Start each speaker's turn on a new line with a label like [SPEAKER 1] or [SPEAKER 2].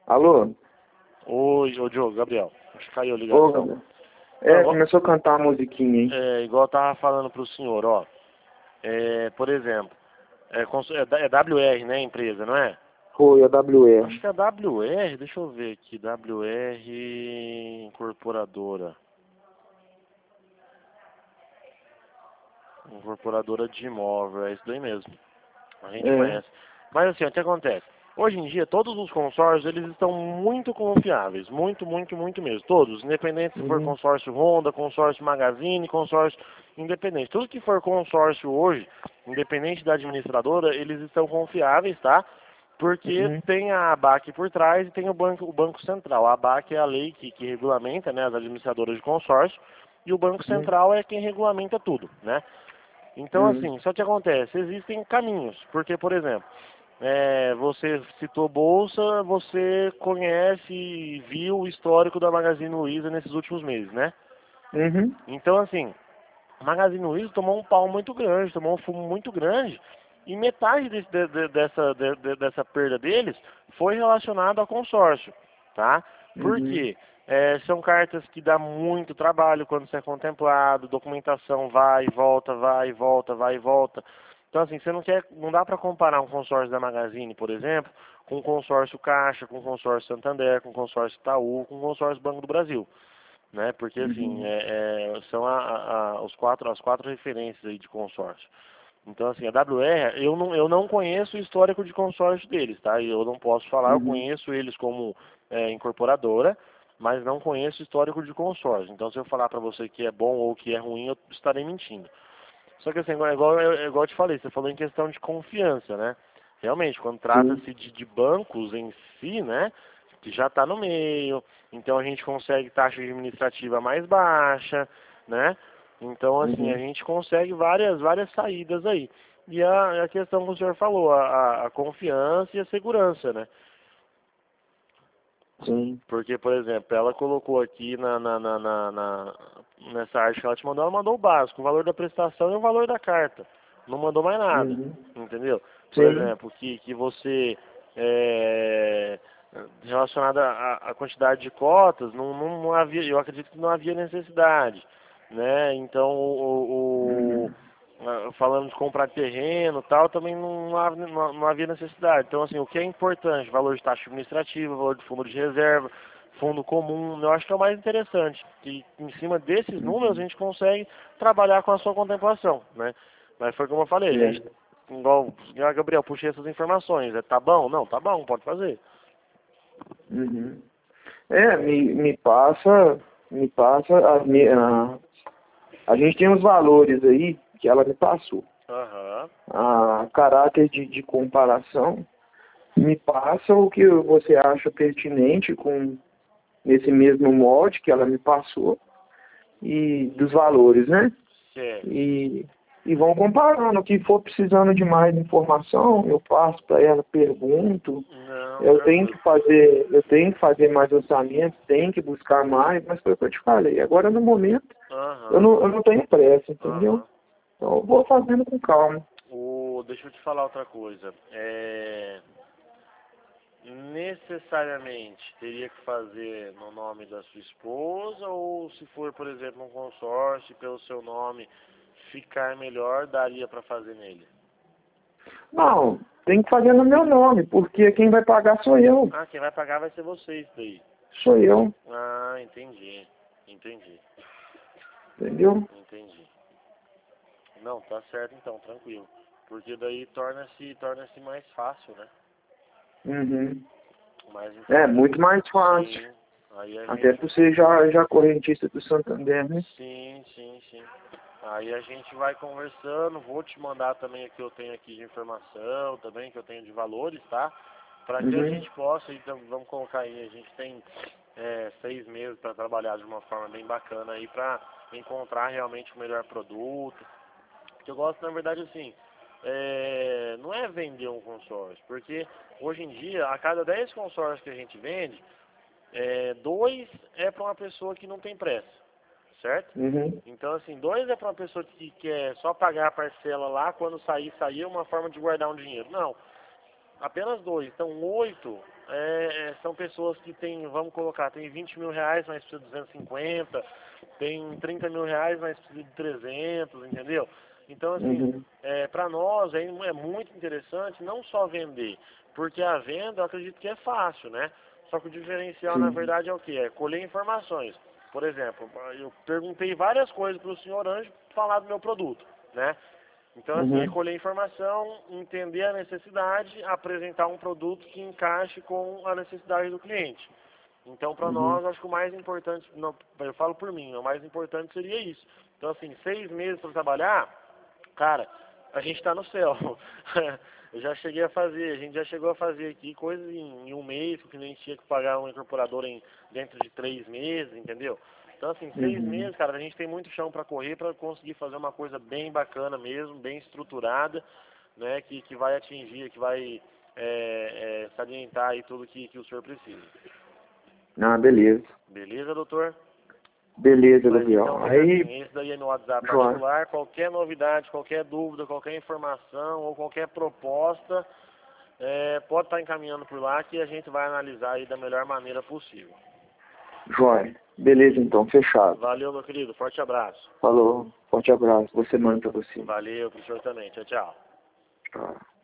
[SPEAKER 1] Alô?
[SPEAKER 2] Oi, ô Diogo, Gabriel. Acho que caiu a
[SPEAKER 1] Ô,
[SPEAKER 2] ligação.
[SPEAKER 1] Gabriel.
[SPEAKER 2] Não,
[SPEAKER 1] Começou a cantar a musiquinha aí.
[SPEAKER 2] igual eu tava falando pro senhor, ó. Por exemplo, é WR, né, a empresa, não é?
[SPEAKER 1] Foi a WR.
[SPEAKER 2] Acho que é WR, deixa eu ver aqui, WR Incorporadora. Incorporadora de imóvel, é isso daí mesmo. A gente
[SPEAKER 1] É.
[SPEAKER 2] conhece. Mas assim, o que acontece? Hoje em dia, todos os consórcios, eles estão muito confiáveis. Muito, muito, muito mesmo. Todos. Independente se for
[SPEAKER 1] Uhum.
[SPEAKER 2] consórcio Honda, consórcio Magazine, consórcio independente. Tudo que for consórcio hoje, independente da administradora, eles estão confiáveis, tá? Porque
[SPEAKER 1] Uhum.
[SPEAKER 2] tem a ABAC por trás e tem o Banco Central. A ABAC é a lei que regulamenta, né, as administradoras de consórcio. E o Banco
[SPEAKER 1] Uhum.
[SPEAKER 2] Central é quem regulamenta tudo, né? Então,
[SPEAKER 1] Uhum.
[SPEAKER 2] assim, só que acontece, existem caminhos, porque, por exemplo, você citou Bolsa, você conhece e viu o histórico da Magazine Luiza nesses últimos meses, né?
[SPEAKER 1] Uhum.
[SPEAKER 2] Então, assim, a Magazine Luiza tomou um pau muito grande, tomou um fumo muito grande, e metade dessa perda deles foi relacionada ao consórcio, tá? Por
[SPEAKER 1] Uhum.
[SPEAKER 2] quê? São cartas que dá muito trabalho quando você é contemplado, documentação vai e volta, vai e volta, vai e volta. Então, assim, não dá para comparar um consórcio da Magazine, por exemplo, com um consórcio Caixa, com um consórcio Santander, com um consórcio Itaú, com um consórcio Banco do Brasil, né? Porque assim,
[SPEAKER 1] Uhum.
[SPEAKER 2] são as quatro referências aí de consórcio. Então assim, a WR, eu não conheço o histórico de consórcio deles, tá? Eu não posso falar, eu
[SPEAKER 1] Uhum.
[SPEAKER 2] conheço eles como incorporadora, mas não conheço o histórico de consórcio. Então se eu falar para você que é bom ou que é ruim, eu estarei mentindo. Só que assim, igual eu te falei, você falou em questão de confiança, né? Realmente, quando
[SPEAKER 1] Sim.
[SPEAKER 2] trata-se de bancos em si, né? Que já está no meio, então a gente consegue taxa administrativa mais baixa, né? Então, assim, a
[SPEAKER 1] Uhum.
[SPEAKER 2] gente consegue várias saídas aí. E a questão que o senhor falou, a confiança e a segurança, né?
[SPEAKER 1] Sim.
[SPEAKER 2] Porque, por exemplo, ela colocou aqui nessa arte que ela te mandou, ela mandou o básico, o valor da prestação e o valor da carta. Não mandou mais nada,
[SPEAKER 1] Uhum.
[SPEAKER 2] entendeu? Por
[SPEAKER 1] Sim.
[SPEAKER 2] exemplo, que você, é, relacionada à quantidade de cotas, não havia, eu acredito que não havia necessidade, né? Então,
[SPEAKER 1] Uhum.
[SPEAKER 2] falando de comprar terreno e tal, também não havia necessidade. Então, assim, o que é importante? Valor de taxa administrativa, valor de fundo de reserva, fundo comum, eu acho que é o mais interessante. Que em cima desses números a
[SPEAKER 1] Uhum.
[SPEAKER 2] gente consegue trabalhar com a sua contemplação, né? Mas foi como eu falei, a gente,
[SPEAKER 1] Certo.
[SPEAKER 2] igual, Gabriel, puxei essas informações. Tá bom? Não, tá bom, pode fazer.
[SPEAKER 1] Uhum. Me passa a gente tem uns valores aí que ela me passou.
[SPEAKER 2] Aham.
[SPEAKER 1] A caráter de comparação, me passa o que você acha pertinente com nesse mesmo molde que ela me passou e dos valores, né?
[SPEAKER 2] Certo.
[SPEAKER 1] E, e vão comparando. O que for precisando de mais informação, eu passo para ela, pergunto.
[SPEAKER 2] Não,
[SPEAKER 1] Eu tenho que fazer mais orçamento, tenho que buscar mais, mas foi o que eu te falei. Agora, no momento, eu
[SPEAKER 2] aham.
[SPEAKER 1] não, eu não tenho pressa, entendeu?
[SPEAKER 2] Aham.
[SPEAKER 1] Então, eu vou fazendo com calma.
[SPEAKER 2] Deixa eu te falar outra coisa. Necessariamente teria que fazer no nome da sua esposa ou se for, por exemplo, um consórcio pelo seu nome ficar melhor, daria para fazer nele?
[SPEAKER 1] Não, tem que fazer no meu nome, porque quem vai pagar sou eu.
[SPEAKER 2] Ah, quem vai pagar vai ser você isso daí.
[SPEAKER 1] Sou eu,
[SPEAKER 2] Ah, entendi. Entendi.
[SPEAKER 1] entendeu?
[SPEAKER 2] Entendi. Não, tá certo então, tranquilo. Porque daí torna-se mais fácil, né?
[SPEAKER 1] Uhum.
[SPEAKER 2] Mas
[SPEAKER 1] É
[SPEAKER 2] então,
[SPEAKER 1] muito mais fácil.
[SPEAKER 2] sim. Aí a
[SPEAKER 1] Até
[SPEAKER 2] gente.
[SPEAKER 1] por ser já correntista do Santander, né?
[SPEAKER 2] Sim, sim, sim. Aí a gente vai conversando, vou te mandar também o que eu tenho aqui de informação, também que eu tenho de valores, tá? Para que a
[SPEAKER 1] Uhum.
[SPEAKER 2] gente possa, então, vamos colocar aí, a gente tem 6 meses para trabalhar de uma forma bem bacana aí para encontrar realmente o melhor produto. Que eu gosto, na verdade, assim, não é vender um consórcio, porque hoje em dia, a cada 10 consórcios que a gente vende, 2 é para uma pessoa que não tem pressa, certo?
[SPEAKER 1] Uhum.
[SPEAKER 2] Então, assim, 2 é para uma pessoa que quer só pagar a parcela lá, quando sair, é uma forma de guardar um dinheiro. Não, apenas 2. Então, 8 são pessoas que têm, vamos colocar, tem 20 mil reais, mas precisa de 250, tem 30 mil reais, mas precisa de 300, entendeu? Então, assim, para nós é muito interessante não só vender, porque a venda eu acredito que é fácil, né? Só que o diferencial, na verdade, é o quê? É colher informações. Por exemplo, eu perguntei várias coisas para o senhor antes de falar do meu produto, né? Então, assim, é colher informação, entender a necessidade, apresentar um produto que encaixe com a necessidade do cliente. Então, para nós, acho que o mais importante, não, eu falo por mim, o mais importante seria isso. Então, assim, 6 meses para trabalhar, cara, a gente está no céu. A gente já chegou a fazer aqui coisas em um mês, que o cliente tinha que pagar uma incorporadora dentro de 3 meses, entendeu? Então, assim, 6 meses, cara, a gente tem muito chão para correr para conseguir fazer uma coisa bem bacana mesmo, bem estruturada, né, que vai atingir, que vai salientar aí tudo que o senhor precisa.
[SPEAKER 1] Ah, beleza.
[SPEAKER 2] Beleza, doutor?
[SPEAKER 1] Beleza,
[SPEAKER 2] Mas
[SPEAKER 1] Gabriel.
[SPEAKER 2] então,
[SPEAKER 1] Aí,
[SPEAKER 2] assim, esse daí é meu WhatsApp
[SPEAKER 1] João,
[SPEAKER 2] particular, qualquer novidade, qualquer dúvida, qualquer informação ou qualquer proposta, pode estar encaminhando por lá que a gente vai analisar aí da melhor maneira possível.
[SPEAKER 1] João, beleza então, fechado.
[SPEAKER 2] Valeu, meu querido, forte abraço.
[SPEAKER 1] Falou, forte abraço, você manda pra você.
[SPEAKER 2] Valeu, pro senhor também, tchau, tchau.
[SPEAKER 1] Tchau.